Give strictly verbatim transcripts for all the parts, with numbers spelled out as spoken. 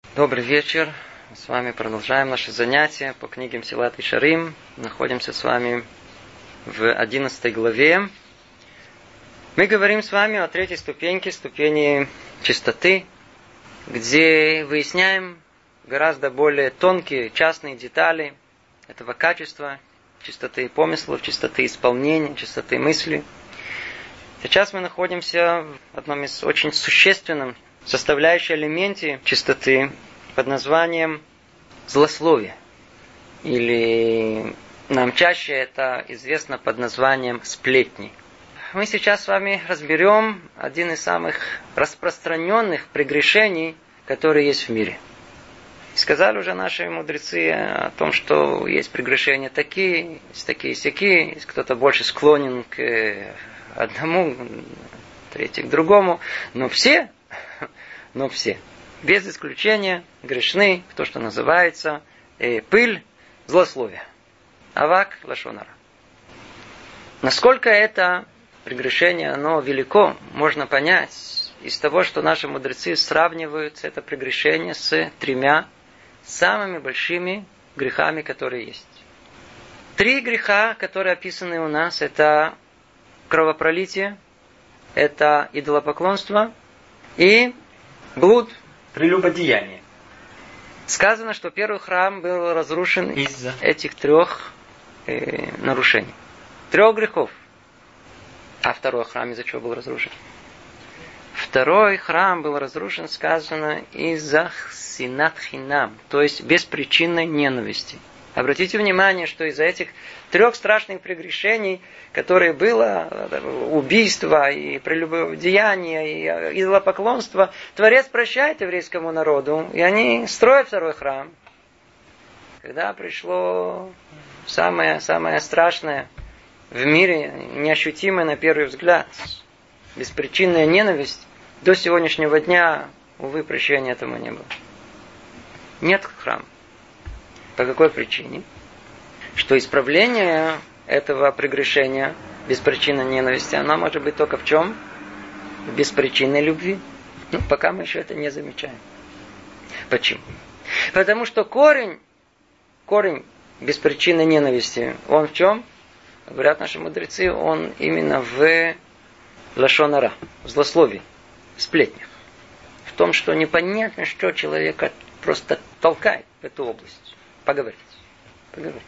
Добрый вечер. С вами продолжаем наши занятия по книге Месилат Йешарим. Находимся с вами в одиннадцатой главе. Мы говорим с вами о третьей ступеньке, ступени чистоты, где выясняем гораздо более тонкие частные детали этого качества, чистоты помыслов, чистоты исполнения, чистоты мысли. Сейчас мы находимся в одном из очень существенных составляющих элементе чистоты под названием злословие. Или нам чаще это известно под названием сплетни. Мы сейчас с вами разберем один из самых распространенных прегрешений, которые есть в мире. Сказали уже наши мудрецы о том, что есть прегрешения такие, есть такие-сякие, есть кто-то больше склонен к одному, третий к другому, но все, но все, без исключения, грешны, то, что называется э, пыль, злословие. Авак лашон ара. Насколько это прегрешение, оно велико, можно понять из того, что наши мудрецы сравнивают это прегрешение с тремя самыми большими грехами, которые есть. Три греха, которые описаны у нас, это кровопролитие, это идолопоклонство и блуд, прелюбодеяние. Сказано, что первый храм был разрушен из-за этих трех э, нарушений. Трех грехов. А второй храм из-за чего был разрушен? Второй храм был разрушен, сказано, из-за синат хинам, то есть беспричинной ненависти. Обратите внимание, что из-за этих трех страшных прегрешений, которые было убийство и прелюбодеяние и идолопоклонство, Творец прощает еврейскому народу, и они строят второй храм. Когда пришло самое, самое страшное в мире, неощутимое на первый взгляд, беспричинная ненависть, до сегодняшнего дня, увы, прощения этому не было. Нет храма. По какой причине? Что исправление этого прегрешения, беспричинной ненависти, оно может быть только в чем? В беспричинной любви. Ну, пока мы еще это не замечаем. Почему? Потому что корень, корень беспричинной ненависти, он в чем? Говорят наши мудрецы, он именно в лашон ара, в злословии, в сплетнях. В том, что непонятно, что человека просто толкает в эту область. Поговорить. Поговорить.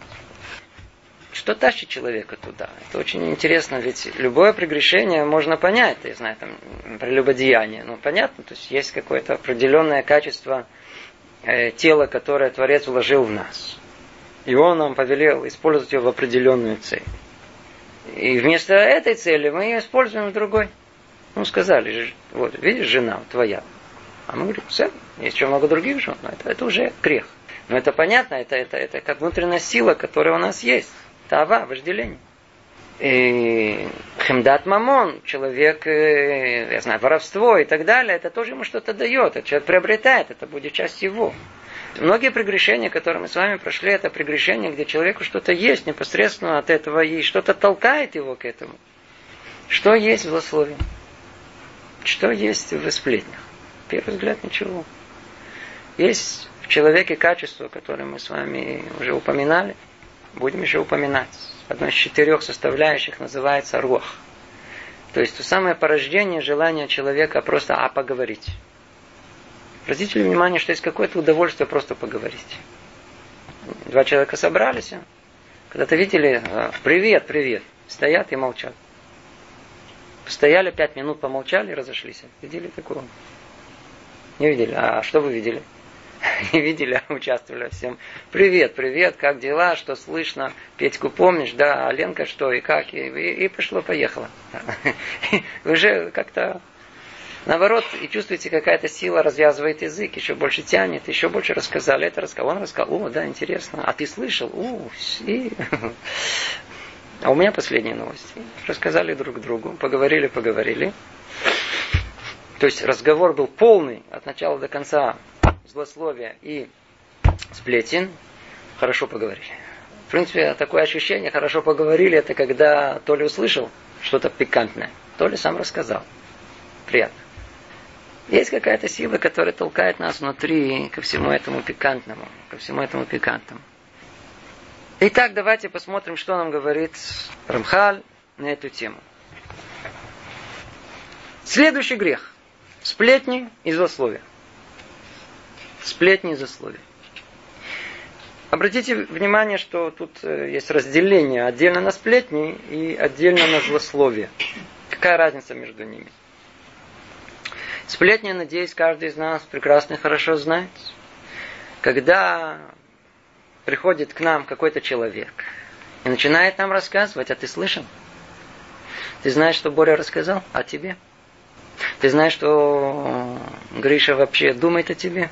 Что тащит человека туда? Это очень интересно, ведь любое прегрешение можно понять. Я знаю, там, прелюбодеяние. Ну, понятно, то есть есть какое-то определенное качество э, тела, которое Творец вложил в нас. И Он нам повелел использовать его в определенную цель. И вместо этой цели мы ее используем в другой. Ну, сказали, вот, видишь, жена твоя. А мы говорим, все, есть еще много других жен, но это, это уже грех. Но это понятно, это, это, это как внутренняя сила, которая у нас есть. Тава, вожделение. И хемдат мамон, человек, я знаю, воровство и так далее, это тоже ему что-то дает. Это человек приобретает, это будет часть его. Многие прегрешения, которые мы с вами прошли, это прегрешения, где человеку что-то есть непосредственно от этого, и что-то толкает его к этому. Что есть в злословии? Что есть в сплетнях? Первый взгляд, ничего. Есть в человеке качество, которое мы с вами уже упоминали, будем еще упоминать. Одно из четырех составляющих называется руах. То есть то самое порождение желания человека просто а поговорить. Обратите ли внимание, что есть какое-то удовольствие просто поговорить. Два человека собрались, когда-то видели, привет, привет, стоят и молчат. Стояли пять минут, помолчали и разошлись. Видели такого? Не видели. А что вы видели? Не видели, а участвовали всем. Привет, привет, как дела, что слышно? Петьку помнишь? Да, а Ленка что и как? И, и, и пошло-поехало. Уже как-то наоборот, и чувствуете, какая-то сила развязывает язык, еще больше тянет, еще больше рассказали, это рассказал, он рассказал, о, да, интересно, а ты слышал? О, и... А у меня последние новости. Рассказали друг другу, поговорили, поговорили. То есть разговор был полный, от начала до конца, злословия и сплетен. Хорошо поговорили. В принципе, такое ощущение, хорошо поговорили, это когда то ли услышал что-то пикантное, то ли сам рассказал. Приятно. Есть какая-то сила, которая толкает нас внутри ко всему этому пикантному. Ко всему этому пикантному. Итак, давайте посмотрим, что нам говорит Рамхаль на эту тему. Следующий грех. Сплетни и злословие. Сплетни и злословие. Обратите внимание, что тут есть разделение отдельно на сплетни и отдельно на злословие. Какая разница между ними? Сплетни, надеюсь, каждый из нас прекрасно и хорошо знает. Когда приходит к нам какой-то человек и начинает нам рассказывать, а ты слышал? Ты знаешь, что Боря рассказал о тебе? Ты знаешь, что Гриша вообще думает о тебе?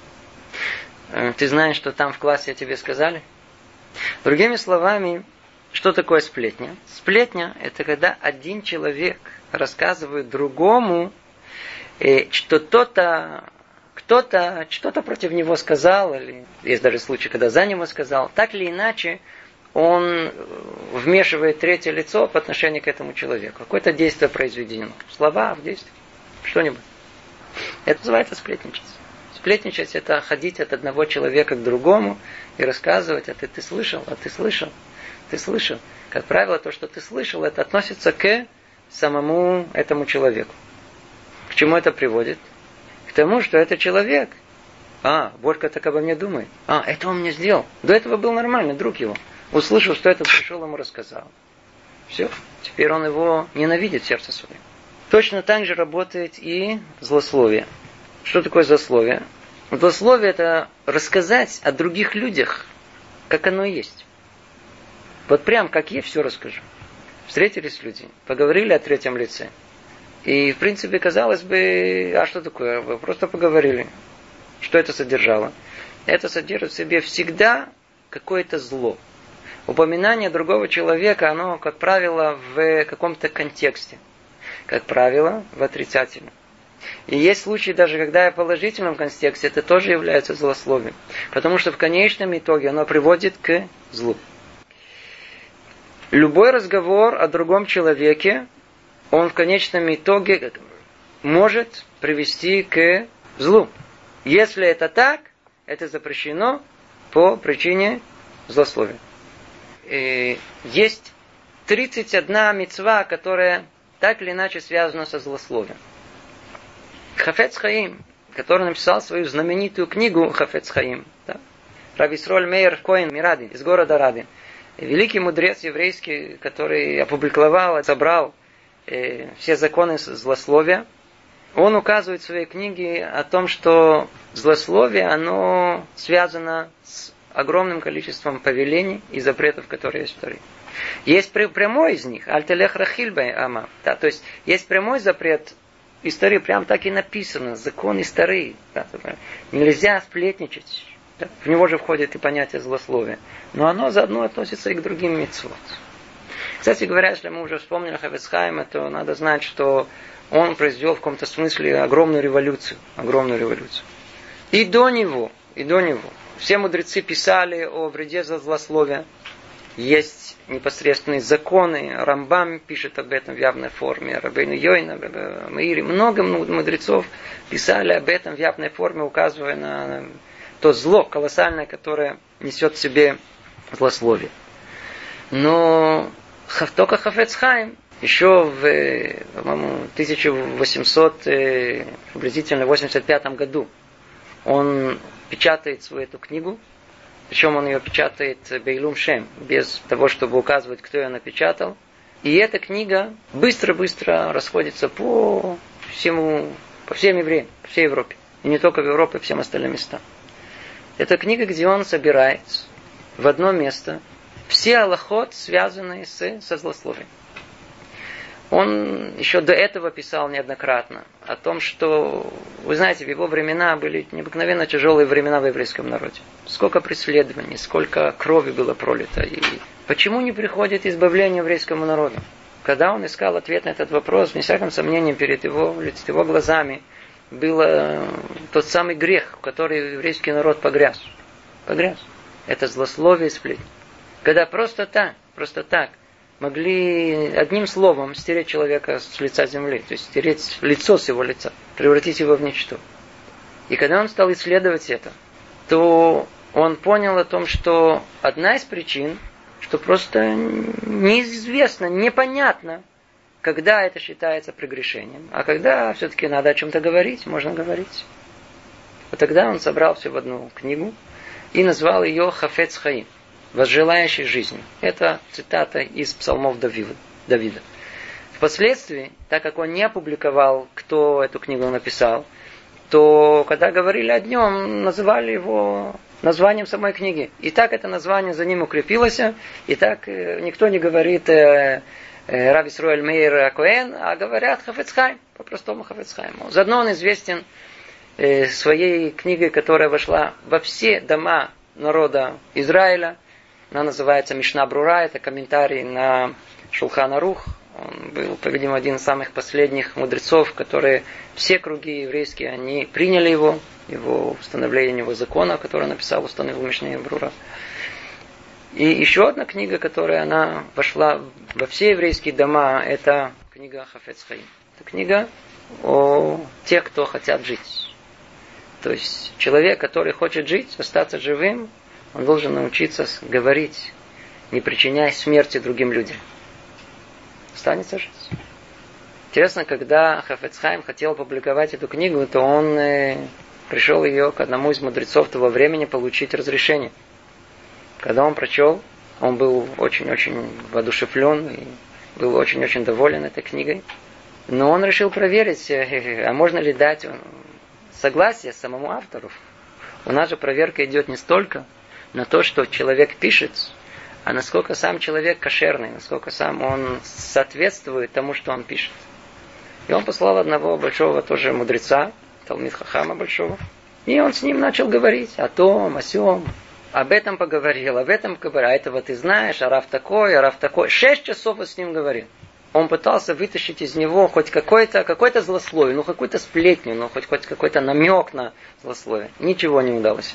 Ты знаешь, что там в классе о тебе сказали? Другими словами, что такое сплетня? Сплетня – это когда один человек рассказывает другому, что кто-то, кто-то что-то против него сказал, или есть даже случаи, когда за него сказал. Так или иначе, он вмешивает третье лицо по отношению к этому человеку. Какое-то действие произведено. Слова в действии. Что-нибудь. Это называется сплетничать. Сплетничать – это ходить от одного человека к другому и рассказывать, а ты, ты слышал, а ты слышал, ты слышал. Как правило, то, что ты слышал, это относится к самому этому человеку. К чему это приводит? К тому, что этот человек, а, Борька так обо мне думает, а, это он мне сделал. До этого был нормальный друг его. Услышал, что это пришел, ему рассказал. Все, теперь он его ненавидит в сердце своем. Точно так же работает и злословие. Что такое злословие? Злословие – это рассказать о других людях, как оно и есть. Вот прям как есть, все расскажу. Встретились люди, поговорили о третьем лице. И, в принципе, казалось бы, а что такое? Вы просто поговорили. Что это содержало? Это содержит в себе всегда какое-то зло. Упоминание другого человека, оно, как правило, в каком-то контексте. Как правило, в отрицательном. И есть случаи, даже когда в положительном контексте, это тоже является злословием. Потому что в конечном итоге оно приводит к злу. Любой разговор о другом человеке, он в конечном итоге может привести к злу. Если это так, это запрещено по причине злословия. И есть тридцать одна мицва, которая так или иначе связана со злословием. Хафец Хаим, который написал свою знаменитую книгу Хафец Хаим, да? Рав Исроль Мейер Коэн Мирадин из города Радин, великий мудрец еврейский, который опубликовал, собрал э, все законы злословия, он указывает в своей книге о том, что злословие, оно связано с огромным количеством повелений и запретов, которые есть в Торе. Есть прямой из них, альтелех рахильбай ама, да, то есть есть прямой запрет. Истории прям так и написано, законы старые. Да, нельзя сплетничать. Да, в него же входит и понятие злословия. Но оно заодно относится и к другим мицвот. Кстати говоря, если мы уже вспомнили Хафец Хаима, то надо знать, что он произвел в каком-то смысле огромную революцию. Огромную революцию. И до него, и до него. Все мудрецы писали о вреде за злословие. Есть непосредственные законы. Рамбам пишет об этом в явной форме. Рабейну Йойна, Маири. Много мудрецов писали об этом в явной форме, указывая на то зло колоссальное, которое несет в себе злословие. Но только Хафец Хаим еще в, по-моему, тысяча восемьсот, приблизительно восемьдесят пятом году он печатает свою эту книгу. Причем он ее печатает Бейлум Шем, без того, чтобы указывать, кто ее напечатал. И эта книга быстро-быстро расходится по всему, по всем евреям, по всей Европе. И не только в Европе, по всем остальным местам. Это книга, где он собирает в одно место все алахот, связанные с, со злословием. Он еще до этого писал неоднократно о том, что, вы знаете, в его времена были необыкновенно тяжелые времена в еврейском народе. Сколько преследований, сколько крови было пролито. И почему не приходит избавление еврейскому народу? Когда он искал ответ на этот вопрос, вне всяком сомнении, перед его, перед его глазами был тот самый грех, в который еврейский народ погряз. Погряз. Это злословие и сплетни. Когда просто так, просто так, могли одним словом стереть человека с лица земли, то есть стереть лицо с его лица, превратить его в ничто. И когда он стал исследовать это, то он понял о том, что одна из причин, что просто неизвестно, непонятно, когда это считается прегрешением, а когда все-таки надо о чем-то говорить, можно говорить. Вот тогда он собрал все в одну книгу и назвал ее «Хафец Хаим», «Возжелающий жизни». Это цитата из псалмов Давида. Впоследствии, так как он не опубликовал, кто эту книгу написал, то когда говорили о нем, называли его названием самой книги. И так это название за ним укрепилось, и так никто не говорит э, э, Рав Исруэль Меир Коэн, а говорят Хафец Хаим, по-простому Хафец Хаим. Заодно он известен э, своей книгой, которая вошла во все дома народа Израиля. Она называется Мишна Брура, это комментарий на Шулхан Арух. Он был, по-видимому, один из самых последних мудрецов, которые все круги еврейские, они приняли его, его установление его закона, который он написал, установил Мишна Брура. И еще одна книга, которая она вошла во все еврейские дома, это книга Хафец Хаим. Это книга о тех, кто хотят жить. То есть человек, который хочет жить, остаться живым, он должен научиться говорить, не причиняя смерти другим людям. Останется жить. Интересно, когда Хафец Хаим хотел опубликовать эту книгу, то он э, пришел ее к одному из мудрецов того времени получить разрешение. Когда он прочел, он был очень-очень воодушевлен и был очень-очень доволен этой книгой. Но он решил проверить, э, а можно ли дать согласие самому автору. У нас же проверка идет не столько на то, что человек пишет, а насколько сам человек кошерный, насколько сам он соответствует тому, что он пишет. И он послал одного большого тоже мудреца, Талмид Хахама большого, и он с ним начал говорить о том, о сём. Об этом поговорил, об этом поговорил, а этого ты знаешь, а Рав такой, а Рав такой. Шесть часов он с ним говорил. Он пытался вытащить из него хоть какое-то, какое-то злословие, ну какую-то сплетню, ну хоть, хоть какой-то намек на злословие. Ничего не удалось.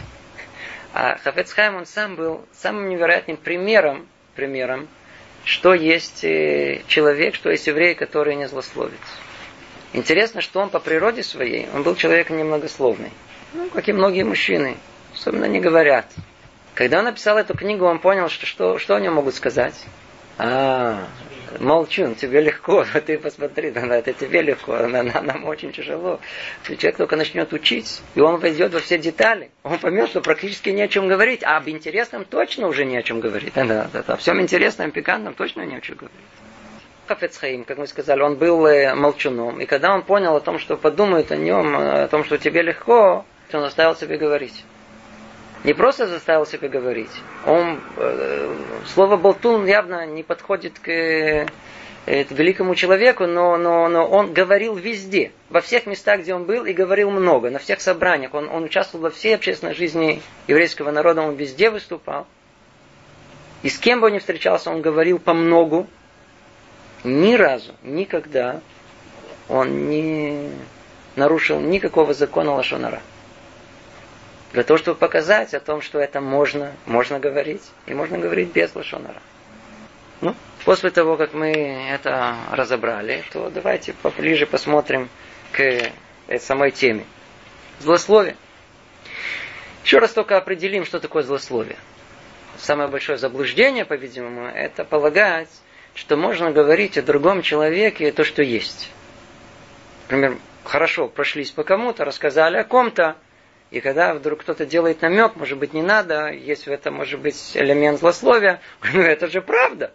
А Хафец Хаим, он сам был самым невероятным примером, примером, что есть человек, что есть еврей, который не злословит. Интересно, что он по природе своей, он был человеком немногословный. Ну, как и многие мужчины, особенно не говорят. Когда он написал эту книгу, он понял, что, что, что они могут сказать. А, молчун, тебе легко, ты посмотри, это тебе легко, нам очень тяжело. Человек только начнет учить, и он войдет во все детали. Он поймет, что практически не о чем говорить, а об интересном точно уже не о чем говорить. Да, да, о всем интересном, пикантном точно не о чем говорить. Хафец Хаим, как мы сказали, он был молчуном, и когда он понял о том, что подумают о нем, о том, что тебе легко, он заставил себе говорить. Не просто заставил себя говорить. Он, э, слово болтун явно не подходит к э, великому человеку, но, но, но он говорил везде. Во всех местах, где он был, и говорил много. На всех собраниях. Он, он участвовал во всей общественной жизни еврейского народа. Он везде выступал. И с кем бы он ни встречался, он говорил помногу. Ни разу, никогда он не нарушил никакого закона лашон ара. Для того, чтобы показать о том, что это можно, можно говорить, и можно говорить без лашон ара. Ну, после того, как мы это разобрали, то давайте поближе посмотрим к самой теме. Злословие. Еще раз только определим, что такое злословие. Самое большое заблуждение, по-видимому, это полагать, что можно говорить о другом человеке то, что есть. Например, хорошо прошлись по кому-то, рассказали о ком-то, и когда вдруг кто-то делает намек, может быть, не надо, есть в этом, может быть, элемент злословия, ну это же правда.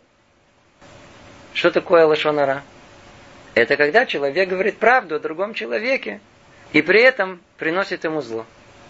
Что такое лашон ара? Это когда человек говорит правду о другом человеке, и при этом приносит ему зло.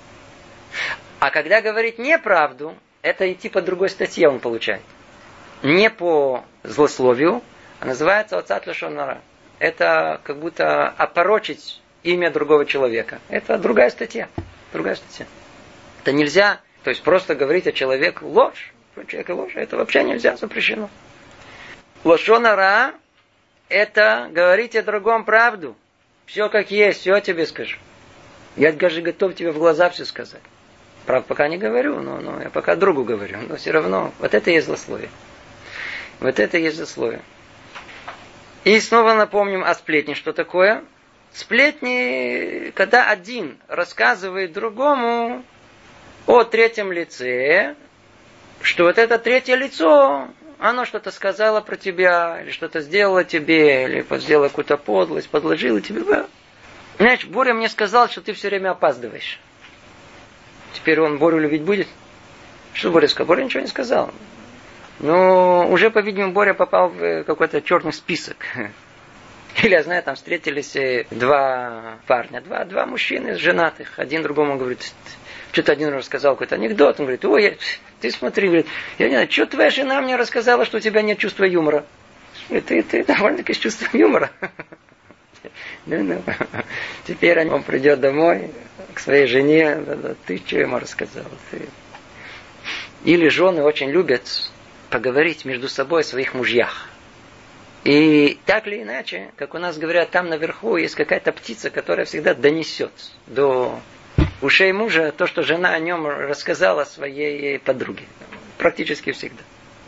А когда говорит неправду, это идти по другой статье он получает. Не по злословию, а называется оцат лашон ара. Это как будто опорочить имя другого человека. Это другая статья. Другая статья. Это нельзя, то есть просто говорить о человеке ложь. Про человека ложь, это вообще нельзя, запрещено. Лашон ара – это говорить о другом правду. Все как есть, все тебе скажу. Я даже готов тебе в глаза все сказать. Правда, пока не говорю, но, но я пока другу говорю. Но все равно, вот это и есть злословие. Вот это и есть злословие. И снова напомним о сплетне, что такое. Сплетни, когда один рассказывает другому о третьем лице, что вот это третье лицо, оно что-то сказало про тебя, или что-то сделало тебе, или сделало какую-то подлость, подложило тебе. Знаешь, Боря мне сказал, что ты все время опаздываешь. Теперь он Борю любить будет? Что Боря сказал? Боря ничего не сказал. Но уже, по-видимому, Боря попал в какой-то черный список. Или, я знаю, там встретились два парня, два, два мужчины женатых. Один другому говорит, что-то один рассказал какой-то анекдот. Он говорит, ой, ты смотри, говорит, я не знаю, что твоя жена мне рассказала, что у тебя нет чувства юмора. Ты, ты довольно-таки с чувством юмора. Ну, ну. Теперь он придет домой к своей жене. Ты что ему рассказал? Ты... Или жены очень любят поговорить между собой о своих мужьях. И так или иначе, как у нас говорят, там наверху есть какая-то птица, которая всегда донесет до ушей мужа то, что жена о нем рассказала своей подруге. Практически всегда.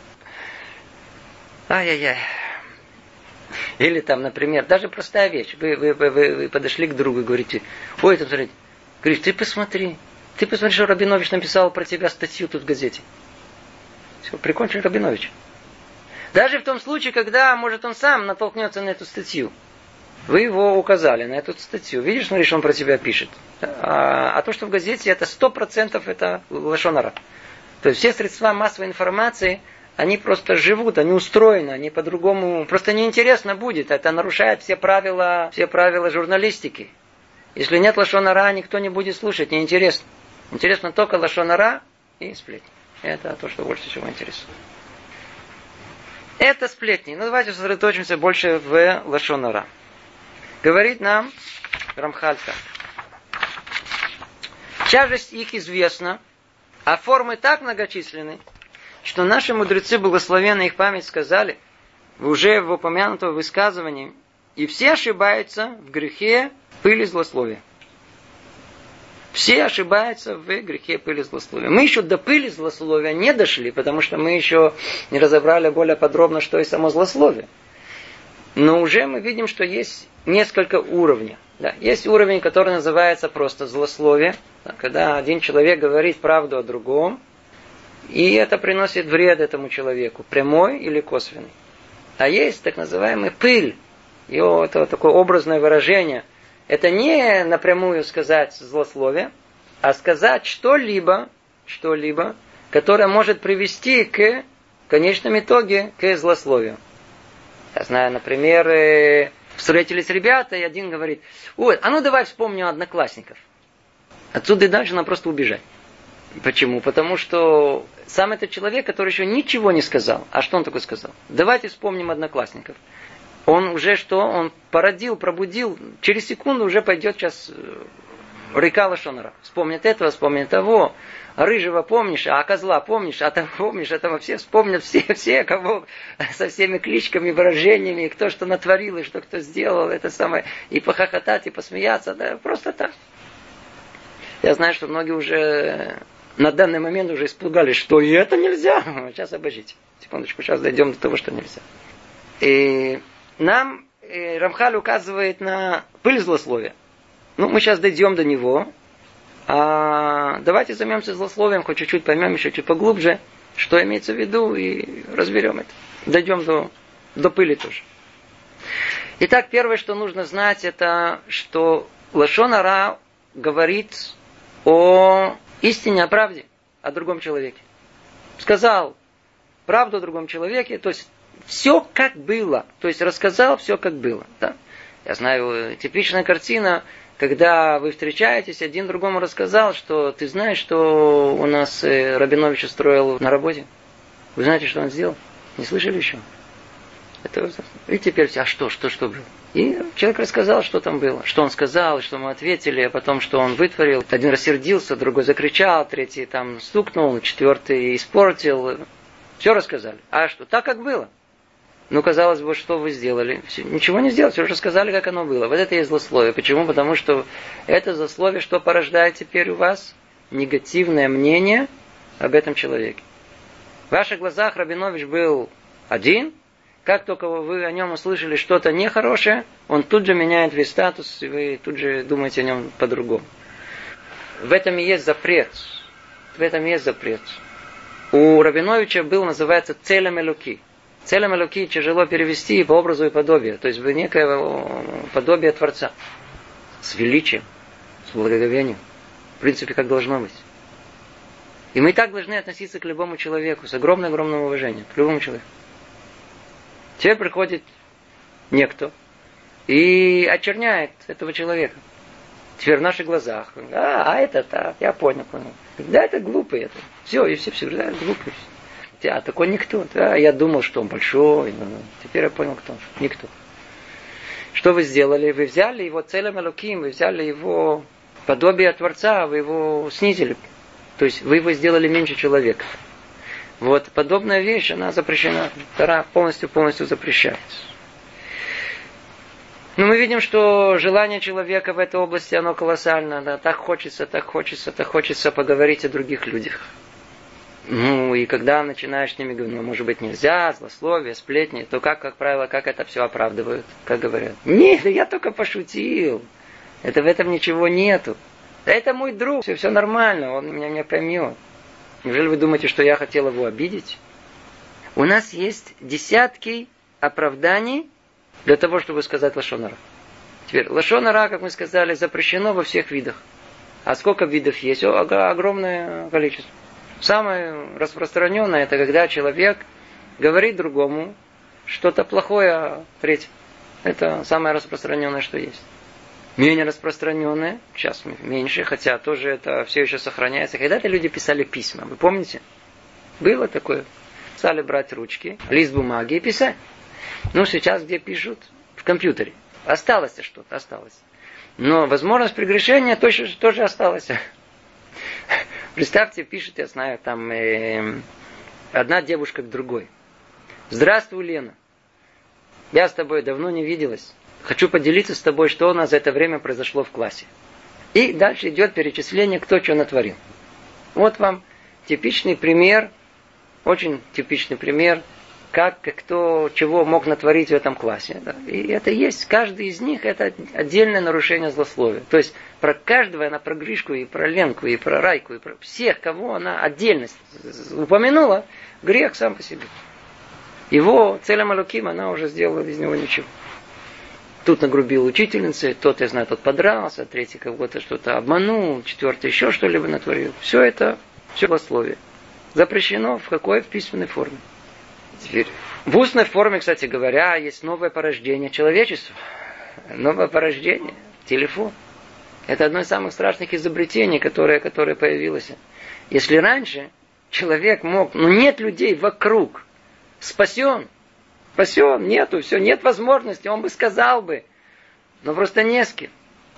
Ай-яй-яй. Или там, например, даже простая вещь. Вы, вы, вы, вы подошли к другу и говорите, ой, это, говорит, ты посмотри, ты посмотри, что Рабинович написал про тебя статью тут в газете. Все, прикончили Рабиновича. Даже в том случае, когда, может, он сам натолкнется на эту статью. Вы его указали на эту статью. Видишь, смотри, что он про тебя пишет. А, а то, что в газете, это сто процентов это лашон ара. То есть все средства массовой информации, они просто живут, они устроены, они по-другому. Просто неинтересно будет. Это нарушает все правила, все правила журналистики. Если нет лашон ара, никто не будет слушать, неинтересно. Интересно только лашон ара и сплетни. Это то, что больше всего интересно. Это сплетни. Ну, давайте сосредоточимся больше в лашон ара. Говорит нам Рамхаль так. Тяжесть их известна, а формы так многочисленны, что наши мудрецы, благословенная их память, сказали, уже в упомянутом высказывании, и все ошибаются в грехе пыли злословия. Все ошибаются в грехе пыли злословия. Мы еще до пыли злословия не дошли, потому что мы еще не разобрали более подробно, что и само злословие. Но уже мы видим, что есть несколько уровней. Да, есть уровень, который называется просто злословие, да, когда один человек говорит правду о другом, и это приносит вред этому человеку, прямой или косвенный. А есть так называемый пыль, и это такое образное выражение. Это не напрямую сказать злословие, а сказать что-либо, что-либо, которое может привести к в конечном итоге к злословию. Я знаю, например, встретились ребята, и один говорит, ой, а ну давай вспомним одноклассников. Отсюда и дальше надо просто убежать. Почему? Потому что сам этот человек, который еще ничего не сказал, а что он такое сказал? Давайте вспомним одноклассников. Он уже что? Он породил, пробудил. Через секунду уже пойдет сейчас река лашон ара. Вспомнит этого, вспомнит того. Рыжего помнишь, а козла помнишь, а того помнишь, этого все вспомнят, все, все, кого со всеми кличками, выражениями, кто что натворил, и что кто сделал, это самое, и похохотать, и посмеяться, да, просто так. Я знаю, что многие уже на данный момент уже испугались, что и это нельзя. Сейчас обождите. Секундочку, сейчас дойдем до того, что нельзя. И нам и Рамхаль указывает на пыль злословия. Ну, мы сейчас дойдем до него. А давайте займемся злословием, хоть чуть-чуть поймем, еще чуть поглубже, что имеется в виду, и разберем это. Дойдем до, до пыли тоже. Итак, первое, что нужно знать, это, что лашон ара говорит о истине, о правде, о другом человеке. Сказал правду о другом человеке, то есть все как было, то есть рассказал все как было. Да? Я знаю, типичная картина, когда вы встречаетесь, один другому рассказал, что ты знаешь, что у нас Рабинович устроил на работе. Вы знаете, что он сделал? Не слышали еще? Это, и теперь все, а что, что, что было? И человек рассказал, что там было. Что он сказал, что мы ответили, а потом, что он вытворил. Один рассердился, другой закричал, третий там стукнул, четвертый испортил. Все рассказали. А что? Так, как было. Ну, казалось бы, что вы сделали? Ничего не сделали, все уже сказали, как оно было. Вот это и есть злословие. Почему? Потому что это злословие, что порождает теперь у вас негативное мнение об этом человеке. В ваших глазах Рабинович был один. Как только вы о нем услышали что-то нехорошее, он тут же меняет весь статус, и вы тут же думаете о нем по-другому. В этом и есть запрет. В этом и есть запрет. У Рабиновича был, называется, целем элоки. Целем элоки тяжело перевести по образу и подобию. То есть некое подобие Творца. С величием, с благоговением. В принципе, как должно быть. И мы так должны относиться к любому человеку, с огромным-огромным уважением. К любому человеку. Теперь приходит некто и очерняет этого человека. Теперь в наших глазах. А, а это так, я понял, понял. Да, это глупый это. Все, и все, все, да, глупый. А такой никто. Да, я думал, что он большой. Но теперь я понял, кто он. Никто. Что вы сделали? Вы взяли его целым элоким, вы взяли его подобие Творца, вы его снизили. То есть вы его сделали меньше человека. Вот подобная вещь, она запрещена. Тора полностью-полностью запрещается. Но мы видим, что желание человека в этой области, оно колоссально. Да? Так хочется, так хочется, так хочется поговорить о других людях. Ну, и когда начинаешь с ними говорить, ну, может быть, нельзя, злословие, сплетни, то как, как правило, как это все оправдывают? Как говорят? Нет, да я только пошутил. Это в этом ничего нету. Да это мой друг, все, все нормально, он меня не поймет. Неужели вы думаете, что я хотел его обидеть? У нас есть десятки оправданий для того, чтобы сказать лашон ара. Теперь, лашон ара, как мы сказали, запрещено во всех видах. А сколько видов есть? О, огромное количество. Самое распространенное, это когда человек говорит другому что-то плохое о третьем. Это самое распространенное, что есть. Менее распространенное, сейчас меньше, хотя тоже это все еще сохраняется. Когда-то люди писали письма, вы помните? Было такое. Стали брать ручки, лист бумаги и писать. Ну, сейчас где пишут? В компьютере. Осталось что-то, осталось. Но возможность прегрешения тоже, тоже осталась. Представьте, пишет, я знаю, там э, одна девушка к другой. Здравствуй, Лена. Я с тобой давно не виделась. Хочу поделиться с тобой, что у нас за это время произошло в классе. И дальше идет перечисление, кто что натворил. Вот вам типичный пример, очень типичный пример, как кто чего мог натворить в этом классе. Да. И это есть, каждый из них, это отдельное нарушение злословия. То есть про каждого она про Гришку, и про Ленку, и про Райку, и про всех, кого она отдельность упомянула, грех сам по себе. Его целым алуким она уже сделала из него ничего. Тут нагрубил учительница, тот, я знаю, тот подрался, третий кого-то что-то обманул, четвертый еще что-либо натворил. Все это, все злословие. Запрещено в какой? В письменной форме. Теперь, в устной форме, кстати говоря, есть новое порождение человечества. Новое порождение. Телефон. Это одно из самых страшных изобретений, которое, которое появилось. Если раньше человек мог, ну нет людей вокруг, спасен, спасен, нету, все, нет возможности, он бы сказал бы, но просто не с кем.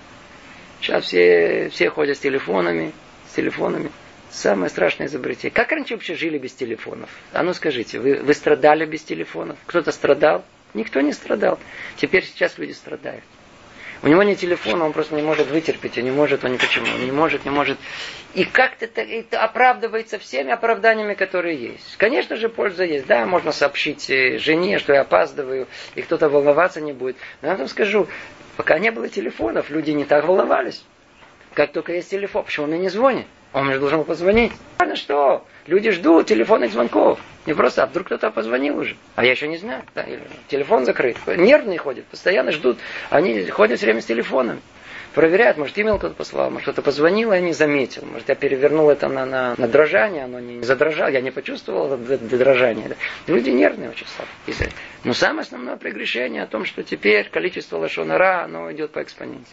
Сейчас все, все ходят с телефонами, с телефонами. Самое страшное изобретение. Как раньше вообще жили без телефонов? А ну скажите, вы, вы страдали без телефонов? Кто-то страдал? Никто не страдал. Теперь сейчас люди страдают. У него нет телефона, он просто не может вытерпеть, он не может, он ни почему, он не может, не может. И как-то это, это оправдывается всеми оправданиями, которые есть. Конечно же, польза есть. Да, можно сообщить жене, что я опаздываю, и кто-то волноваться не будет. Но я вам скажу, пока не было телефонов, люди не так волновались. Как только есть телефон, почему он мне не звонит? Он мне должен позвонить. Ладно, что? Люди ждут телефонных звонков. Не просто, а вдруг кто-то позвонил уже. А я еще не знаю. Да, телефон закрыт. Нервные ходят, постоянно ждут. Они ходят все время с телефоном. Проверяют, может, имейл кто-то послал, может, кто-то позвонил, я не заметил. Может, я перевернул это на, на, на дрожание, оно не задрожало, я не почувствовал это дрожание. Да. Люди нервные очень слабые. Но самое основное прегрешение о том, что теперь количество лашон ара, оно идет по экспоненте.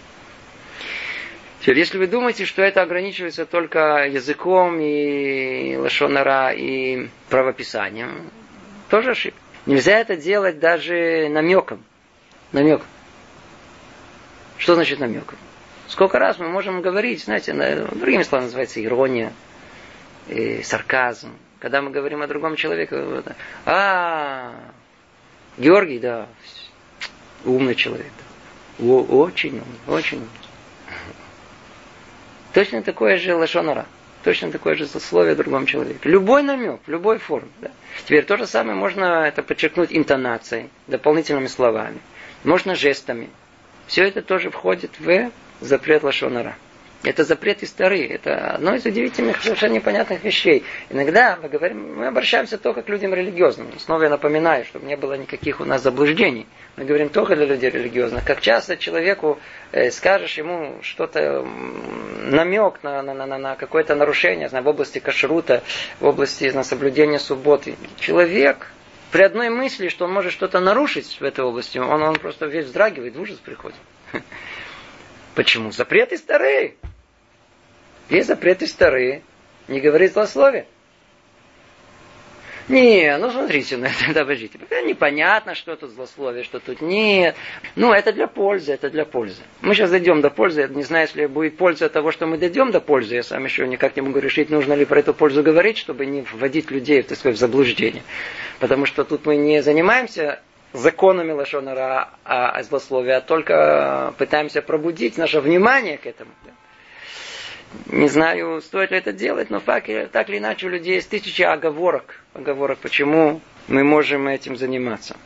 Теперь, если вы думаете, что это ограничивается только языком и лашон ара и правописанием, тоже ошибка. Нельзя это делать даже намеком. Намеком. Что значит намеком? Сколько раз мы можем говорить, знаете, другими словами называется ирония, и сарказм. Когда мы говорим о другом человеке, а, Георгий, да, умный человек. О, очень умный, очень умный. Точно такое же лашон ара. точно такое же злословие о другом человеке. Любой намек, в любой форме. Да. Теперь то же самое можно это подчеркнуть интонацией, дополнительными словами. Можно жестами. Все это тоже входит в запрет лашон ара. Это запреты старые. Это одно из удивительных, совершенно непонятных вещей. Иногда мы говорим, мы обращаемся только к людям религиозным. Снова я напоминаю, чтобы не было никаких у нас заблуждений. Мы говорим только для людей религиозных. Как часто человеку э, скажешь ему что-то, намек на, на, на, на какое-то нарушение, знаю, в области кашрута, в области на соблюдения субботы. Человек при одной мысли, что он может что-то нарушить в этой области, он, он просто весь вздрагивает, в ужас приходит. Почему? Запреты старые. Есть запреты старые. Не говорит злословие. Не, ну смотрите на это, подождите. Непонятно, что тут злословие, что тут нет. Ну, это для пользы, это для пользы. Мы сейчас дойдем до пользы. Я не знаю, если будет польза от того, что мы дойдем до пользы. Я сам еще никак не могу решить, нужно ли про эту пользу говорить, чтобы не вводить людей, так сказать, в заблуждение. Потому что тут мы не занимаемся законами лашон ара, а злословия, а только пытаемся пробудить наше внимание к этому. Не знаю, стоит ли это делать, но факт, так или иначе у людей есть тысячи оговорок, оговорок, почему мы можем этим заниматься.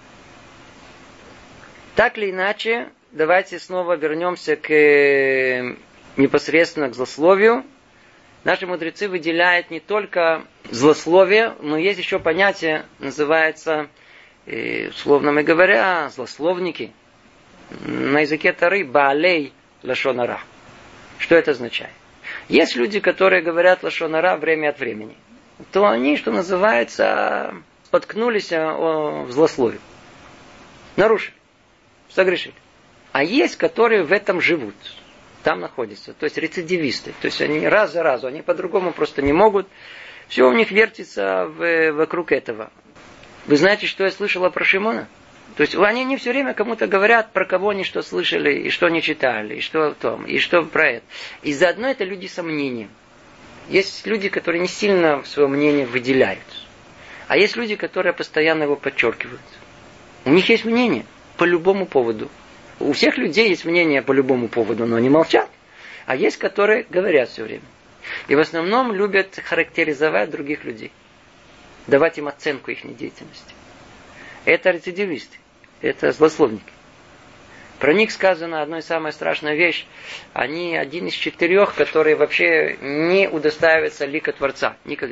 Так или иначе, давайте снова вернемся к непосредственно к злословию. Наши мудрецы выделяют не только злословие, но есть еще понятие, называется, условно говоря, злословники. На языке Торы баалей лашон ара. Что это означает? Есть люди, которые говорят лашон ара время от времени. То они, что называется, споткнулись о злословии. Нарушили. Согрешили. А есть, которые в этом живут. Там находятся. То есть рецидивисты. То есть они раз за разом. Они по-другому просто не могут. Все у них вертится в, вокруг этого. Вы знаете, что я слышала про Шимона? То есть они не все время кому-то говорят, про кого они что слышали, и что не читали, и что в том, и что про это. И заодно это люди со мнением. Есть люди, которые не сильно свое мнение выделяют. А есть люди, которые постоянно его подчеркивают. У них есть мнение по любому поводу. У всех людей есть мнение по любому поводу, но они молчат. А есть, которые говорят все время. И в основном любят характеризовать других людей. Давать им оценку их деятельности. Это рецидивисты. Это злословники. Про них сказано одна самая страшная вещь. Они один из четырех, которые вообще не удостаиваются лика Творца. Никогда.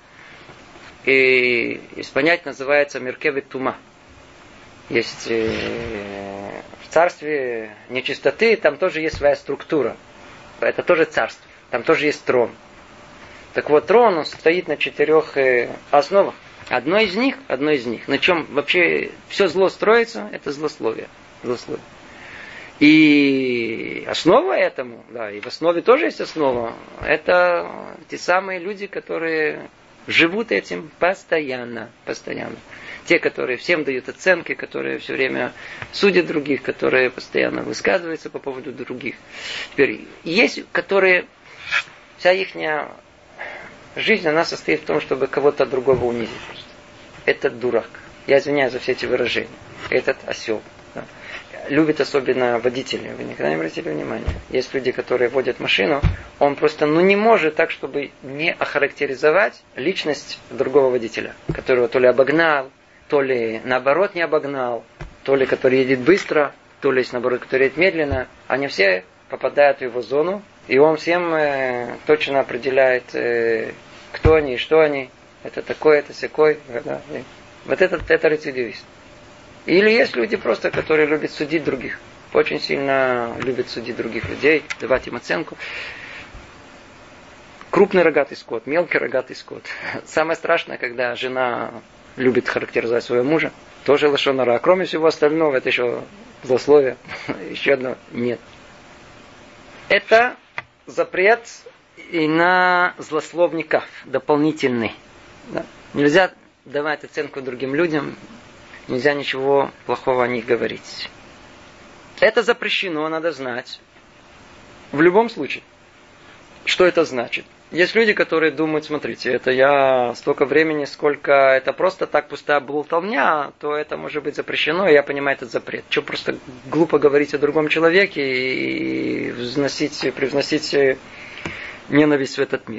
И есть понятие, называется меркевет тума. Есть э, в царстве нечистоты, там тоже есть своя структура. Это тоже царство. Там тоже есть трон. Так вот, трон, он стоит на четырех э, основах. Одно из них, одно из них, на чем вообще все зло строится, это злословие. злословие. И основа этому, да, и в основе тоже есть основа, это те самые люди, которые живут этим постоянно, постоянно. Те, которые всем дают оценки, которые все время судят других, которые постоянно высказываются по поводу других. Теперь есть, которые, вся их жизнь, она состоит в том, чтобы кого-то другого унизить. Этот дурак. Я извиняюсь за все эти выражения. Этот осел. Да. Любит особенно водители. Вы никогда не обратили внимания? Есть люди, которые водят машину. Он просто ну, не может так, чтобы не охарактеризовать личность другого водителя. Которого то ли обогнал, то ли наоборот не обогнал, то ли который едет быстро, то ли наоборот, который едет медленно. Они все попадают в его зону. И он всем э, точно определяет, э, кто они и что они. Это такой, это сякой. Да, и вот этот, это рецидивист. Или есть люди просто, которые любят судить других. Очень сильно любят судить других людей, давать им оценку. Крупный рогатый скот, мелкий рогатый скот. Самое страшное, когда жена любит характеризовать своего мужа. Тоже лашон ара. А кроме всего остального, это еще злословие. Еще одно нет. Это запрет и на злословников дополнительный. Да. Нельзя давать оценку другим людям, нельзя ничего плохого о них говорить. Это запрещено, надо знать. В любом случае. Что это значит? Есть люди, которые думают, смотрите, это я столько времени, сколько это просто так пустая болтовня, то это может быть запрещено, и я понимаю этот запрет. Что просто глупо говорить о другом человеке и взносить, привносить ненависть в этот мир.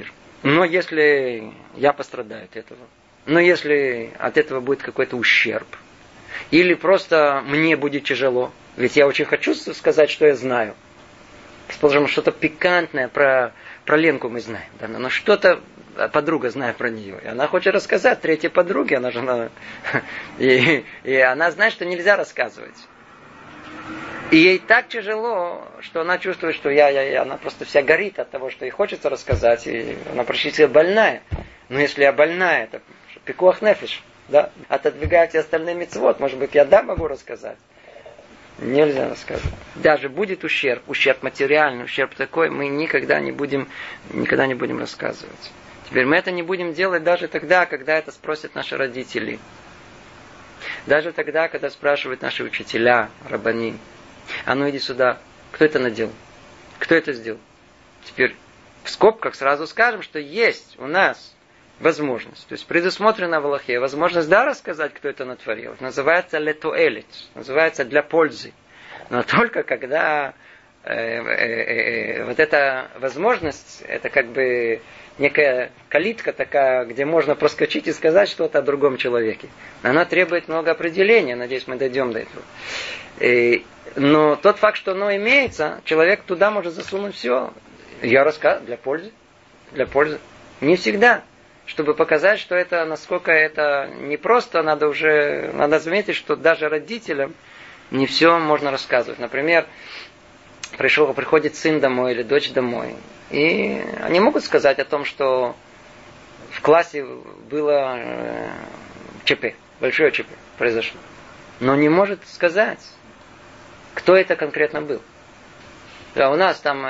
Но если я пострадаю от этого, но если от этого будет какой-то ущерб, или просто мне будет тяжело, ведь я очень хочу сказать, что я знаю. Предположим, что-то пикантное про, про Ленку мы знаем, да, но что-то подруга знает про нее, и она хочет рассказать третьей подруге, она же она, и, и она знает, что нельзя рассказывать. И ей так тяжело, что она чувствует, что я, я, я, она просто вся горит от того, что ей хочется рассказать, и она практически больная. Но если я больная, это пикуах нефиш, да, отодвигаю все остальные мицвот, может быть, я да могу рассказать. Нельзя рассказывать. Даже будет ущерб, ущерб материальный, ущерб такой, мы никогда не будем, никогда не будем рассказывать. Теперь мы это не будем делать даже тогда, когда это спросят наши родители. Даже тогда, когда спрашивают наши учителя, раббани. А ну иди сюда, кто это наделал? Кто это сделал? Теперь в скобках сразу скажем, что есть у нас возможность, то есть предусмотрена в Аллахе возможность, да, рассказать, кто это натворил. Это называется летуэлит, называется для пользы. Но только когда э, э, э, вот эта возможность, это как бы некая калитка такая, где можно проскочить и сказать что-то о другом человеке. Она требует много определения, надеюсь, мы дойдем до этого. И, но тот факт, что оно имеется, человек туда может засунуть все. Я рассказываю для пользы, для пользы. Не всегда. Чтобы показать, что это, насколько это не просто, надо уже, надо заметить, что даже родителям не все можно рассказывать. Например, пришел, приходит сын домой или дочь домой, и они могут сказать о том, что в классе было ЧП, большое ЧП произошло. Но не может сказать, кто это конкретно был. Да, у нас там...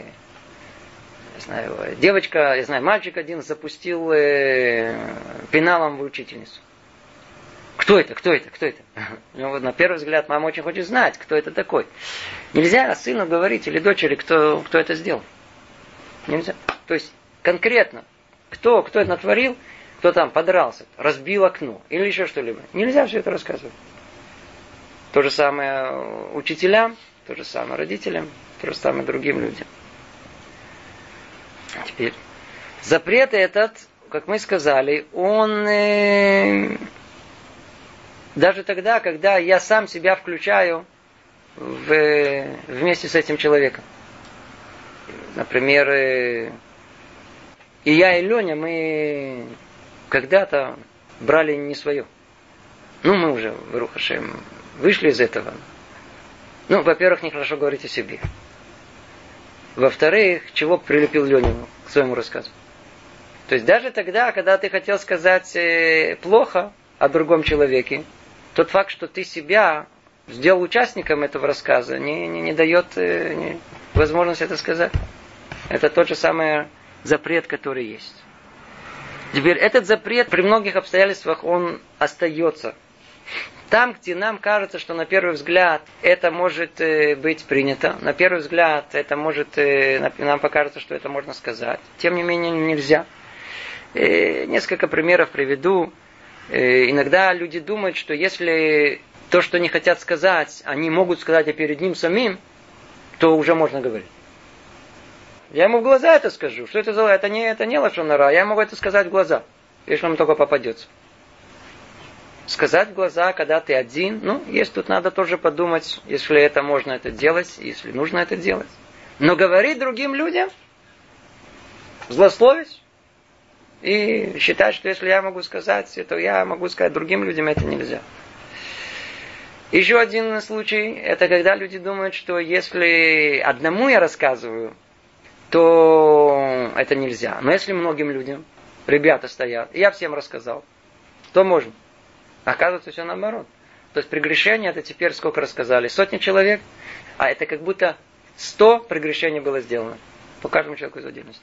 Я знаю, девочка, я знаю, мальчик один запустил э, пеналом в учительницу. Кто это? Кто это? Кто это? Ну, вот на первый взгляд мама очень хочет знать, кто это такой. Нельзя сыну говорить или дочери, кто, кто это сделал. Нельзя. То есть конкретно, кто, кто это натворил, кто там подрался, разбил окно или еще что-либо. Нельзя все это рассказывать. То же самое учителям, то же самое родителям, то же самое другим людям. Теперь, запрет этот, как мы сказали, он э, даже тогда, когда я сам себя включаю в, вместе с этим человеком. Например, э, и я, и Леня, мы когда-то брали не свое. Ну, мы уже, Барух Ашем, вышли из этого. Ну, во-первых, нехорошо говорить о себе. Во-вторых, чего прилепил Леню к своему рассказу. То есть даже тогда, когда ты хотел сказать э, плохо о другом человеке, тот факт, что ты себя сделал участником этого рассказа, не, не, не дает э, не, возможность это сказать. Это тот же самый запрет, который есть. Теперь этот запрет при многих обстоятельствах он остается. Там, где нам кажется, что на первый взгляд это может э, быть принято, на первый взгляд это может, э, нам покажется, что это можно сказать, тем не менее нельзя. Э, несколько примеров приведу. Э, иногда люди думают, что если то, что не хотят сказать, они могут сказать и перед ним самим, то уже можно говорить. Я ему в глаза это скажу. Что это за... Это не, это не лашон ара. Я могу это сказать в глаза, если вам только попадется. Сказать в глаза, когда ты один, ну, есть тут надо тоже подумать, если это можно это делать, если нужно это делать. Но говорить другим людям, злословить, и считать, что если я могу сказать, то я могу сказать другим людям, это нельзя. Еще один случай, это когда люди думают, что если одному я рассказываю, то это нельзя. Но если многим людям, ребята стоят, и я всем рассказал, то можно. Оказывается, все наоборот. То есть прегрешение это теперь сколько рассказали? Сотни человек, а это как будто сто прегрешений было сделано. По каждому человеку из отдельности.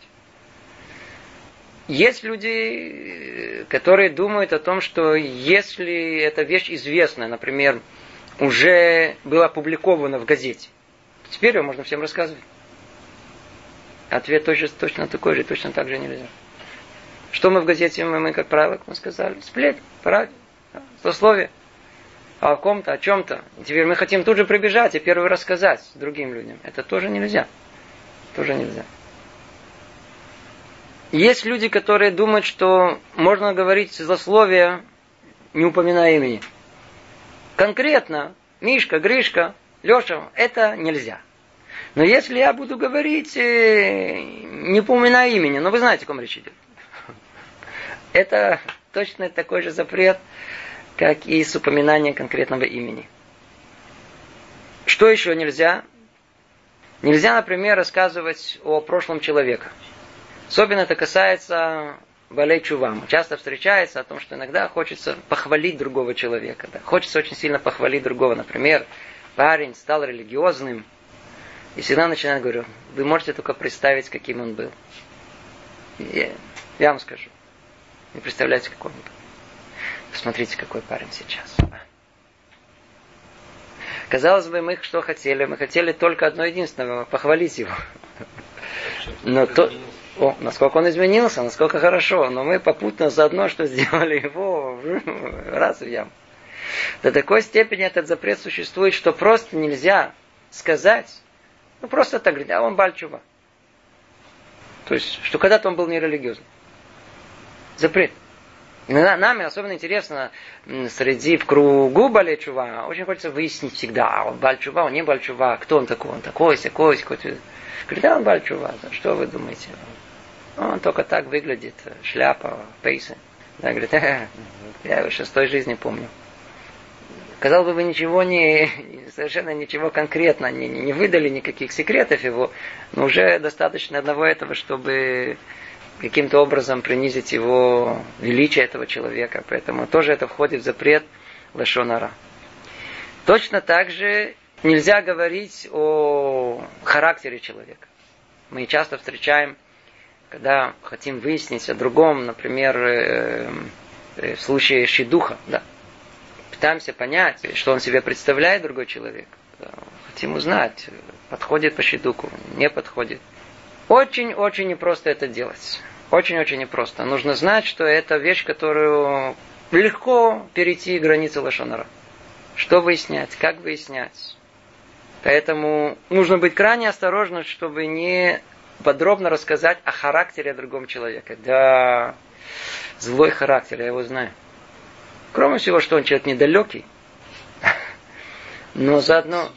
Есть люди, которые думают о том, что если эта вещь известная, например, уже была опубликована в газете, теперь ее можно всем рассказывать. Ответ точно, точно такой же, точно так же нельзя. Что мы в газете, мы, мы как правило, как мы сказали, сплетни, парад. Злословие о ком-то, о чем-то. И теперь мы хотим тут же прибежать и первый раз сказать другим людям. Это тоже нельзя. Тоже нельзя. Есть люди, которые думают, что можно говорить злословие, не упоминая имени. Конкретно Мишка, Гришка, Леша, это нельзя. Но если я буду говорить, не упоминая имени, ну вы знаете, о ком речь идет. Это точно такой же запрет, как и с упоминанием конкретного имени. Что еще нельзя? Нельзя, например, рассказывать о прошлом человека. Особенно это касается балей чува. Часто встречается о том, что иногда хочется похвалить другого человека. Да? Хочется очень сильно похвалить другого. Например, парень стал религиозным. И всегда начинает говорю, вы можете только представить, каким он был. И я вам скажу. Не представляете, какой он был. Посмотрите, какой парень сейчас. Казалось бы, мы что хотели? Мы хотели только одно единственное, похвалить его. Но то, о, насколько он изменился, насколько хорошо. Но мы попутно заодно, что сделали его раз в яму. До такой степени этот запрет существует, что просто нельзя сказать, ну просто так говорить, а он баль чува. То есть, что когда-то он был нерелигиозный. Запрет. Иногда нами особенно интересно среди в кругу балей чува, очень хочется выяснить всегда, он баль чува, он не баль чува, кто он такой, он такой, сякой, сякой. Говорит, да, он баль чува, что вы думаете? Он только так выглядит, шляпа, пейсы. Да, говорит, я его шестой жизни помню. Казалось бы, вы ничего не, совершенно ничего конкретно не, не выдали, никаких секретов его, но уже достаточно одного этого, чтобы каким-то образом принизить его величие этого человека. Поэтому тоже это входит в запрет лашон ара. Точно так же нельзя говорить о характере человека. Мы часто встречаем, когда хотим выяснить о другом, например, в случае шидуха, да. Пытаемся понять, что он себе представляет, другой человек. Хотим узнать, подходит по шидуку, не подходит. Очень-очень непросто это делать. Очень-очень непросто. Нужно знать, что это вещь, которую легко перейти границы лашон ара. Что выяснять, как выяснять. Поэтому нужно быть крайне осторожным, чтобы не подробно рассказать о характере другого человека. Да, злой характер, я его знаю. Кроме всего, что он человек недалекий. Но заодно...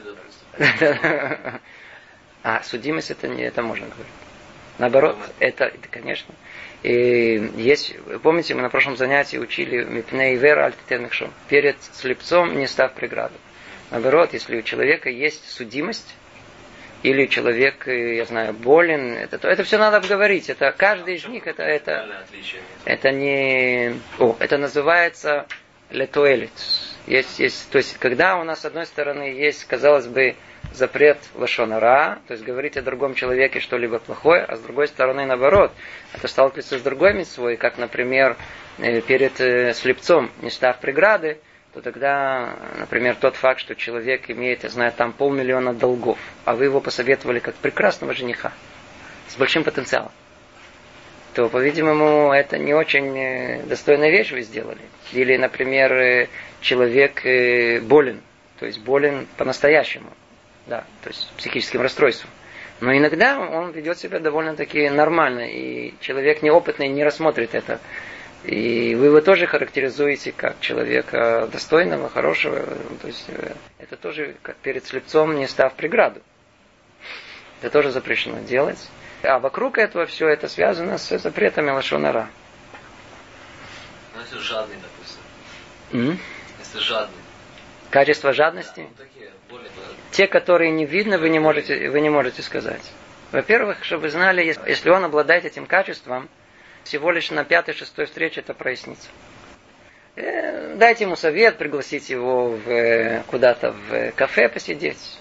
А, судимость это не это можно говорить. Наоборот, это, это конечно. И есть, помните, мы на прошлом занятии учили мипней вера альтитен михшом. Перед слепцом не став преграду. Наоборот, если у человека есть судимость, или человек, я знаю, болен, это, то, это все надо обговорить. Это каждый из них, это, это, это не... О, это называется летуэлит. Есть, есть, то есть, когда у нас, с одной стороны, есть, казалось бы, запрет лашон ара, то есть говорить о другом человеке что-либо плохое, а с другой стороны, наоборот, это сталкивается с другой мицвой, как, например, перед слепцом, не став преграды, то тогда, например, тот факт, что человек имеет, я знаю, там полмиллиона долгов, а вы его посоветовали как прекрасного жениха, с большим потенциалом, то, по-видимому, это не очень достойная вещь вы сделали. Или, например, человек болен, то есть болен по-настоящему, да, то есть психическим расстройством. Но иногда он ведет себя довольно-таки нормально, и человек неопытный не рассмотрит это. И вы его тоже характеризуете как человека достойного, хорошего. То есть это тоже, как перед слепцом, не став преграду. Это тоже запрещено делать. А вокруг этого все это связано с запретами лашон ара. Ну, если жадный, допустим. Mm? Если жадный. Качество жадности? Да, ну, такие, более... Те, которые не видно, вы не можете, вы не можете сказать. Во-первых, чтобы вы знали, если он обладает этим качеством, всего лишь на пятой-шестой встрече это прояснится. Дайте ему совет, пригласить его в, куда-то в кафе посидеть.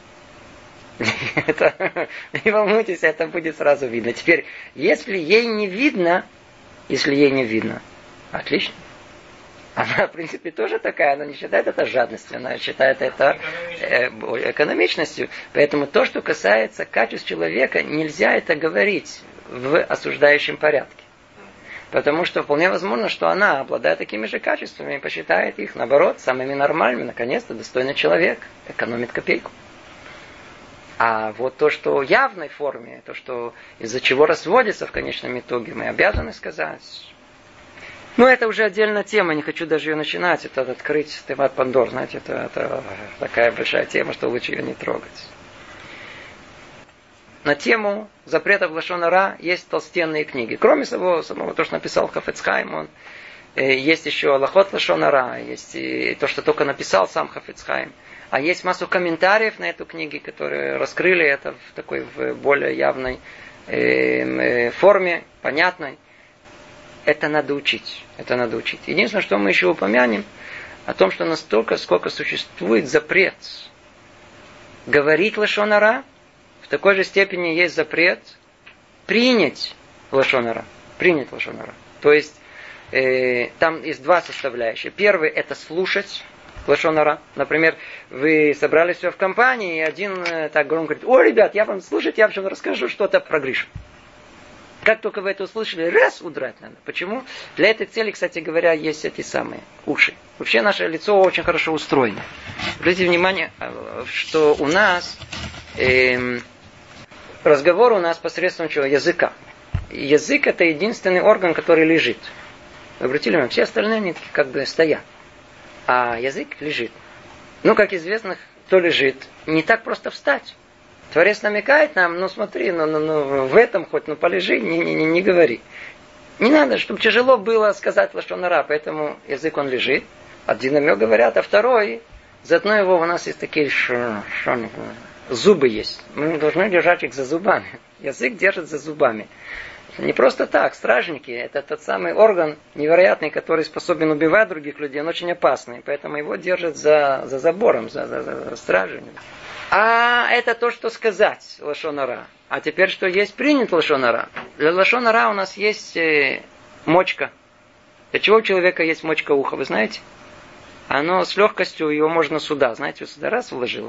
Это, не волнуйтесь, это будет сразу видно. Теперь, если ей не видно, если ей не видно, отлично. Она, в принципе, тоже такая, она не считает это жадностью, она считает это э, экономичностью. Поэтому то, что касается качеств человека, нельзя это говорить в осуждающем порядке. Потому что вполне возможно, что она, обладая такими же качествами, посчитает их, наоборот, самыми нормальными, наконец-то, достойный человек, экономит копейку. А вот то, что в явной форме, то, что из-за чего разводится в конечном итоге, мы обязаны сказать. Ну, это уже отдельная тема, не хочу даже ее начинать. Это открыть Теват Пандор, знаете, это, это такая большая тема, что лучше ее не трогать. На тему запретов лашон ара есть толстенные книги. Кроме самого, самого то, что написал Хафец Хаим, он, э, есть еще Алахот лашон ара, есть и то, что только написал сам Хафец Хаим. А есть массу комментариев на эту книгу, которые раскрыли это в такой в более явной э, э, форме, понятной. Это надо учить. Это надо учить. Единственное, что мы еще упомянем, о том, что настолько, сколько существует запрет говорить лашон ара, в такой же степени есть запрет принять лашон ара. Принять лашон ара. То есть, э, там есть два составляющие. Первый – это слушать лашон ара. Например, вы собрались все в компании, и один э, так громко говорит: «О, ребят, я вам слушать, я вам расскажу что-то про Гришу». Как только вы это услышали, раз, удрать надо. Почему? Для этой цели, кстати говоря, есть эти самые уши. Вообще наше лицо очень хорошо устроено. Обратите внимание, что у нас э, разговор у нас посредством чего? Языка. Язык — это единственный орган, который лежит. Вы обратили внимание, все остальные они как бы стоят. А язык лежит. Ну, как известно, кто лежит, не так просто встать. Творец намекает нам: ну смотри, ну, ну, ну в этом хоть, ну полежи, не, не, не, не говори. Не надо, чтобы тяжело было сказать лашон ара, поэтому язык он лежит. Один намек говорят, а второй, заодно его у нас есть такие ш, ш, зубы есть. Мы должны держать их за зубами. Язык держит за зубами. Не просто так, стражники, это тот самый орган невероятный, который способен убивать других людей, он очень опасный, поэтому его держат за, за забором, за, за, за стражей. А это то, что сказать лашон ара. А теперь, что есть принят лашон ара. Для лашон ара у нас есть э, мочка. Для чего у человека есть мочка уха, вы знаете? Оно с легкостью, его можно сюда, знаете, сюда раз вложило,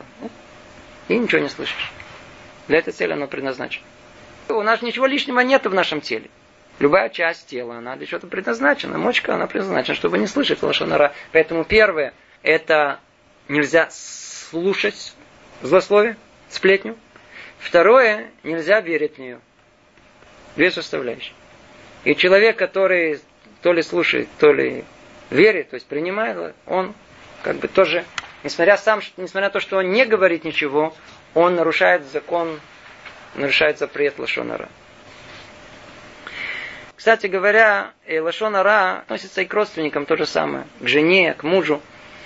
и ничего не слышишь. Для этой цели оно предназначено. У нас ничего лишнего нет в нашем теле. Любая часть тела, она для чего-то предназначена. Мочка, она предназначена, чтобы не слышать лашон ара. Поэтому первое, это нельзя слушать злословие, сплетню. Второе, нельзя верить в нее. Две составляющие. И человек, который то ли слушает, то ли верит, то есть принимает, он как бы тоже, несмотря, сам, несмотря на то, что он не говорит ничего, он нарушает закон, нарушает запрет лашон ара. Кстати говоря, лашон ара относится и к родственникам то же самое, к жене, к мужу.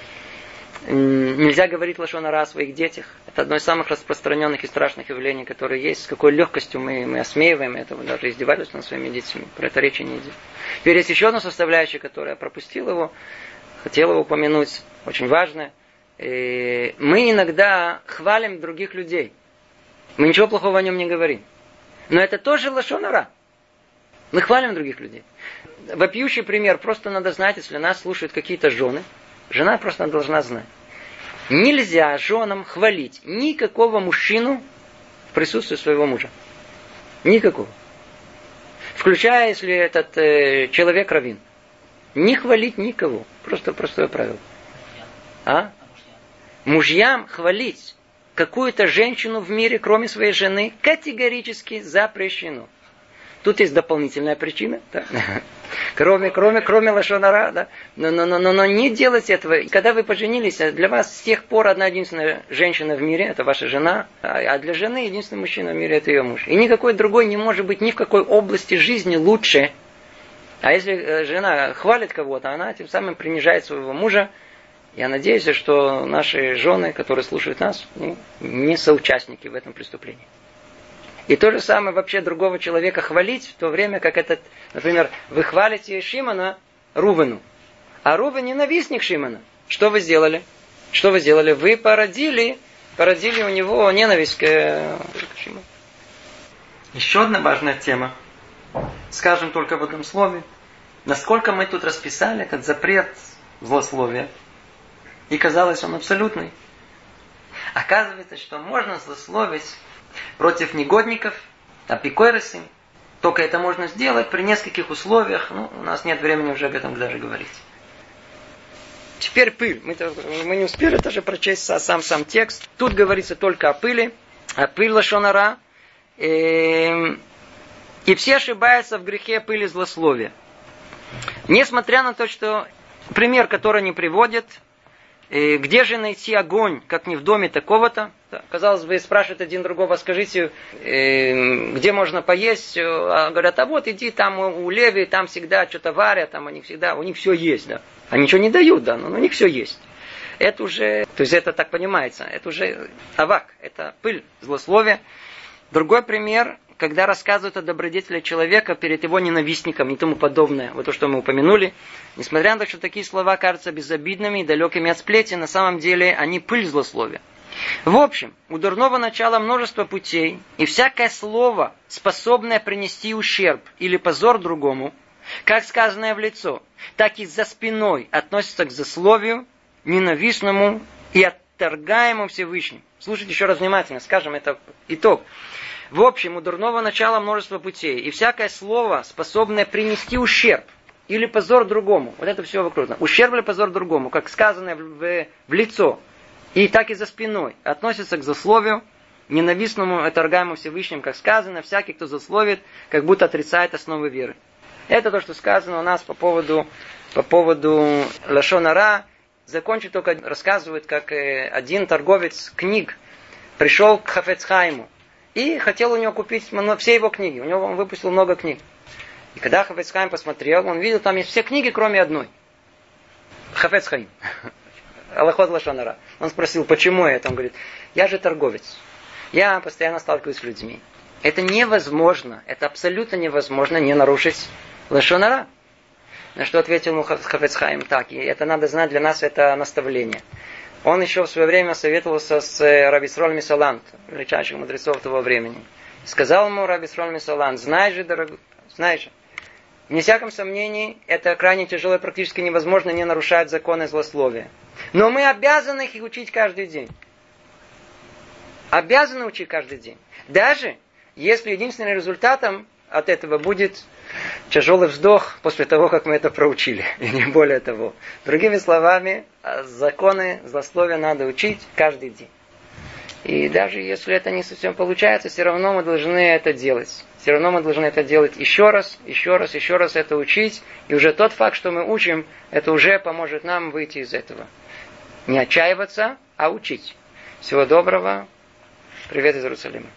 Нельзя говорить лашон ара о своих детях. Это одно из самых распространенных и страшных явлений, которые есть. С какой легкостью мы, мы осмеиваем это, даже издевались над своими детьми. Про это речи не идет. Теперь есть еще одна составляющая, которая пропустил его, хотел его упомянуть, очень важная. Мы иногда хвалим других людей. Мы ничего плохого о нем не говорим. Но это тоже лашон ара. Мы хвалим других людей. Вопиющий пример. Просто надо знать, если нас слушают какие-то жены. Жена просто должна знать. Нельзя женам хвалить никакого мужчину в присутствии своего мужа. Никакого. Включая, если этот э, человек раввин. Не хвалить никого. Просто простое правило. А? Мужьям хвалить какую-то женщину в мире, кроме своей жены, категорически запрещено. Тут есть дополнительная причина. Да? Кроме, кроме, кроме лашон ара, да? но, но, но, но, но не делайте этого. Когда вы поженились, для вас с тех пор одна единственная женщина в мире, это ваша жена, а для жены единственный мужчина в мире, это ее муж. И никакой другой не может быть ни в какой области жизни лучше. А если жена хвалит кого-то, она тем самым принижает своего мужа. Я надеюсь, что наши жены, которые слушают нас, не соучастники в этом преступлении. И то же самое вообще другого человека хвалить, в то время как этот, например, вы хвалите Шимона Рувену, а Рувен ненавистник Шимона. Что вы сделали? Что вы сделали? Вы породили, породили у него ненависть к Шимону. Еще одна важная тема. Скажем только в одном слове. Насколько мы тут расписали этот запрет злословия. И казалось, он абсолютный. Оказывается, что можно злословить против негодников, апикойросим. Только это можно сделать при нескольких условиях. Ну, у нас нет времени уже об этом даже говорить. Теперь пыль. Мы, мы не успели даже прочесть сам-сам текст. Тут говорится только о пыли. А пыль лашон ара. И все ошибаются в грехе пыли злословия. Несмотря на то, что пример, который они приводят, где же найти огонь, как не в доме такого-то? Казалось бы, спрашивает один другого, скажите, где можно поесть? А говорят, а вот иди там у Леви, там всегда что-то варят, там они всегда, у них все есть, да. Они ничего не дают, да, но у них все есть. Это уже, то есть это так понимается, это уже авак, это пыль, злословие. Другой пример, когда рассказывают о добродетели человека перед его ненавистником и тому подобное. Вот то, что мы упомянули. Несмотря на то, что такие слова кажутся безобидными и далекими от сплетен, на самом деле они пыль злословия. В общем, у дурного начала множество путей, и всякое слово, способное принести ущерб или позор другому, как сказанное в лицо, так и за спиной относится к злословию, ненавистному и отторгаемому Всевышним. Слушайте еще раз внимательно, скажем, это итог. В общем, у дурного начала множество путей, и всякое слово, способное принести ущерб или позор другому, вот это все вокруг. Ущерб или позор другому, как сказанное в, в лицо, и так и за спиной, относится к злословию, ненавистному, отторгаемому Всевышним, как сказано, всякий, кто злословит, как будто отрицает основы веры. Это то, что сказано у нас по поводу, по поводу лашон ара. Закончу только, рассказывает, как один торговец книг пришел к Хафец Хаиму и хотел у него купить все его книги. У него он выпустил много книг. И когда Хафец Хаим посмотрел, он видел, там есть все книги, кроме одной. Хафец Хаим. Алахот лашон ара. Он спросил, почему это? Он говорит, я же торговец. Я постоянно сталкиваюсь с людьми. Это невозможно, это абсолютно невозможно не нарушить лашон ара. На что ответил ему Хафец Хаим так, и это надо знать, для нас это наставление. Он еще в свое время советовался с Раби Исроль Мисалант, величайших мудрецов того времени. Сказал ему Раби Исроль Мисалант, знаешь же, дорогой, знаешь же, вне всяком сомнении, это крайне тяжело и практически невозможно не нарушать законы злословия. Но мы обязаны их учить каждый день. Обязаны учить каждый день. Даже если единственным результатом от этого будет тяжелый вздох после того, как мы это проучили. И не более того. Другими словами, законы злословия надо учить каждый день. И даже если это не совсем получается, все равно мы должны это делать. Все равно мы должны это делать еще раз, еще раз, еще раз это учить. И уже тот факт, что мы учим, это уже поможет нам выйти из этого. Не отчаиваться, а учить. Всего доброго. Привет из Иерусалима.